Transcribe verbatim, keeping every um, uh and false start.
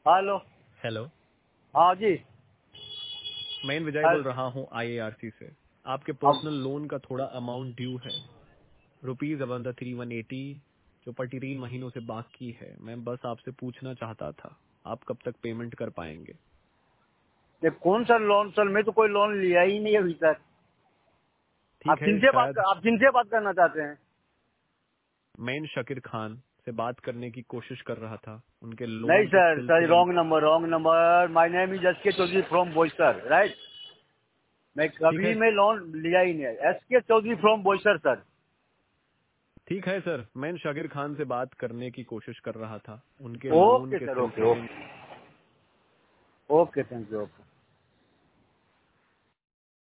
Hello. Hello. हाँ जी। मैं विजय hello- बोल रहा हूँ आईएआरसी से। आपके अब पर्सनल लोन का थोड़ा अमाउंट ड्यू है, rupees about three one eighty, जो पटी तीन महीनों से बाकी है। मैं बस आपसे पूछना चाहता था, आप कब तक पेमेंट कर पाएंगे? ये कौन सा लोन सर? मैं तो कोई लोन लिया ही नहीं है अभी तक। आप ठीक है, किनसे बात शायद कर, आप किनसे बात करना चाहते हैं? मैं शकीर खान से बात करने की कोशिश कर रहा था उनके नहीं लोन के सर, सर सिलसिले में। Wrong number, wrong number. My name is S K Chaudhary from Boisar, right. मैं ठीक कभी है, मैं लोन लिया ही नहीं है। S K Chaudhary from Boisar sir. ठीक है सर, मैं शकीर खान से बात करने की कोशिश कर रहा था उनके लोन ओके के सर, ओके सिलसिले में। Okay okay, thank you, okay.